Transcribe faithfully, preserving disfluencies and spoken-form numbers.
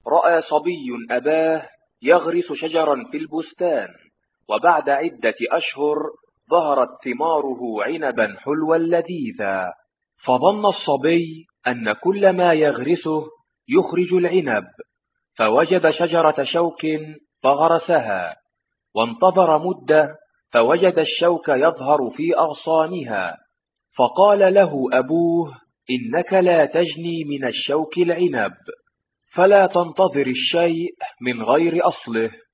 رأى صبي أباه يغرس شجرا في البستان، وبعد عدة أشهر ظهرت ثماره عنبا حلوا لذيذا، فظن الصبي أن كل ما يغرسه يخرج العنب، فوجد شجرة شوك فغرسها، وانتظر مدة فوجد الشوك يظهر في أغصانها، فقال له أبوه: إنك لا تجني من الشوك العنب، فلا تنتظر الشيء من غير أصله.